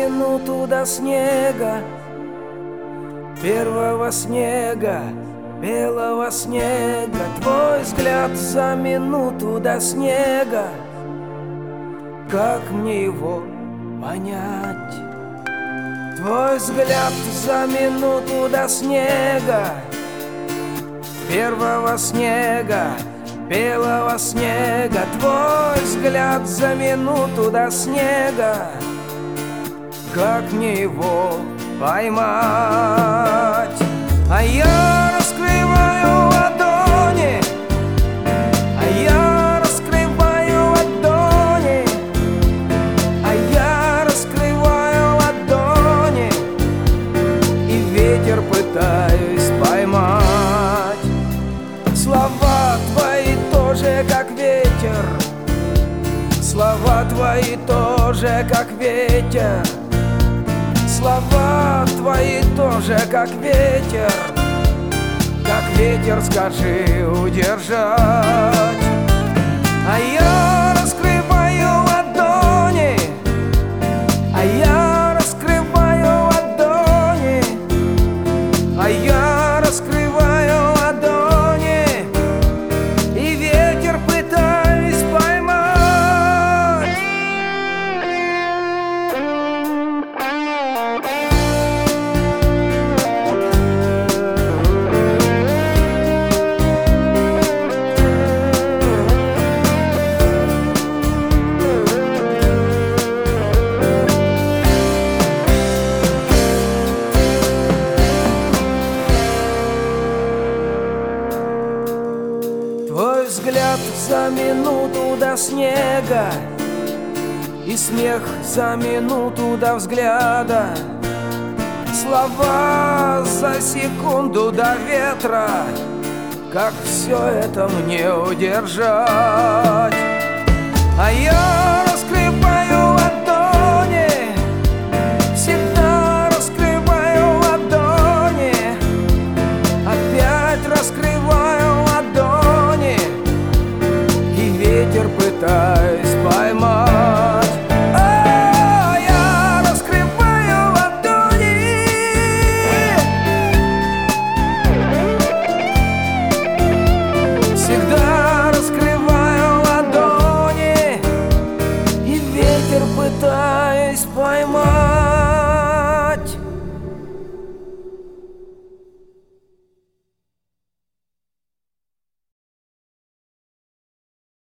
минуту до снега, первого снега, белого снега. Твой взгляд за минуту до снега, как мне его понять? Твой взгляд за минуту до снега, первого снега, белого снега. Твой взгляд за минуту до снега, как мне его поймать? А я раскрываю ладони, а я раскрываю ладони, а я раскрываю ладони, и ветер пытаюсь поймать. Слова твои тоже как ветер, слова твои тоже как ветер, слова твои тоже как ветер, скажи удержать. А я раскрываю ладони, а я раскрываю ладони, а я раскрываю ладони, и ветер пытаюсь поймать. Твой взгляд за минуту до снега, и смех за минуту до взгляда, слова за секунду до ветра, как все это мне удержать? А я раскрываю ладони, всегда раскрываю ладони, опять раскрываю ладони, и ветер пытаюсь поймать. А я раскрываю ладони, всегда раскрываю ладони, и ветер пытаюсь поймать.